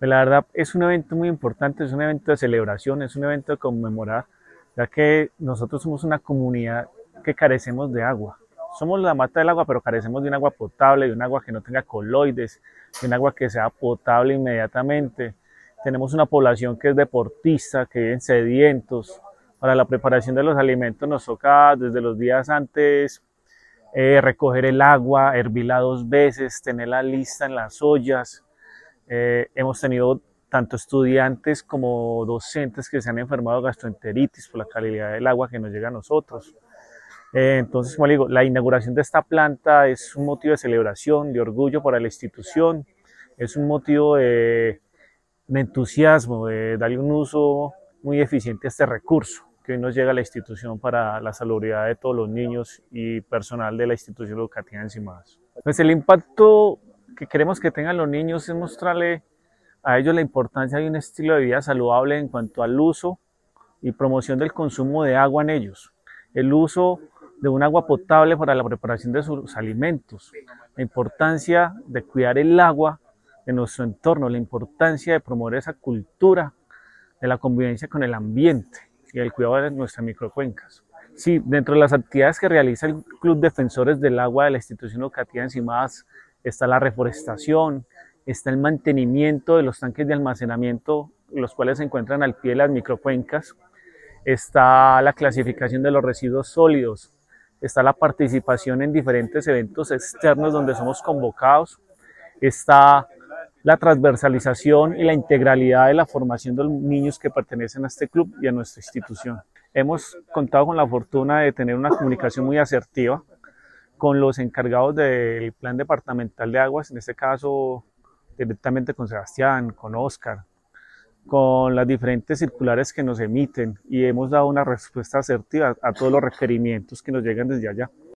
Pues la verdad es un evento muy importante, es un evento de celebración, es un evento de conmemorar, ya que nosotros somos una comunidad que carecemos de agua. Somos la mata del agua, pero carecemos de un agua potable, de un agua que no tenga coloides, de un agua que sea potable inmediatamente. Tenemos una población que es deportista, que viven sedientos. Para la preparación de los alimentos nos toca desde los días antes recoger el agua, hervirla 2 veces, tenerla lista en las ollas. Hemos tenido tanto estudiantes como docentes que se han enfermado de gastroenteritis por la calidad del agua que nos llega a nosotros. Entonces, como le digo, la inauguración de esta planta es un motivo de celebración, de orgullo para la institución, es un motivo de entusiasmo, de darle un uso muy eficiente a este recurso que hoy nos llega a la institución para la salubridad de todos los niños y personal de la institución educativa en Cimadas. Pues el impacto que queremos que tengan los niños es mostrarle a ellos la importancia de un estilo de vida saludable en cuanto al uso y promoción del consumo de agua en ellos, el uso de un agua potable para la preparación de sus alimentos, la importancia de cuidar el agua de nuestro entorno, la importancia de promover esa cultura de la convivencia con el ambiente y el cuidado de nuestras microcuencas. Sí, dentro de las actividades que realiza el Club Defensores del Agua de la institución educativa en Cimadas está la reforestación, está el mantenimiento de los tanques de almacenamiento, los cuales se encuentran al pie de las microcuencas, está la clasificación de los residuos sólidos, está la participación en diferentes eventos externos donde somos convocados, está la transversalización y la integralidad de la formación de los niños que pertenecen a este club y a nuestra institución. Hemos contado con la fortuna de tener una comunicación muy asertiva con los encargados del plan departamental de aguas, en este caso directamente con Sebastián, con Oscar, con las diferentes circulares que nos emiten y hemos dado una respuesta asertiva a todos los requerimientos que nos llegan desde allá.